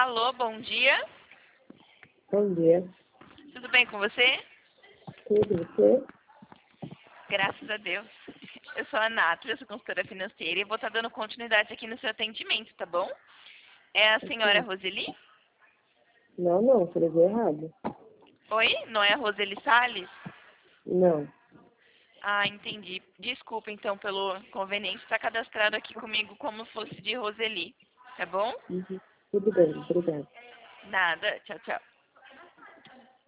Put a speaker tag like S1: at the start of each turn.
S1: Alô, bom dia.
S2: Bom dia.
S1: Tudo bem com você?
S2: Tudo você?
S1: Graças a Deus. Eu sou a Nathalie, eu sou consultora financeira e vou estar dando continuidade aqui no seu atendimento, tá bom? É a senhora
S2: Aqui.
S1: Roseli?
S2: Não, escrevi errado.
S1: Oi? Não é a Roseli Salles?
S2: Não.
S1: Ah, entendi. Desculpa, então, pelo inconveniente. Está cadastrado aqui comigo como se fosse de Roseli, tá bom?
S2: Uhum. Tudo bem, obrigada.
S1: Nada. Tchau, tchau.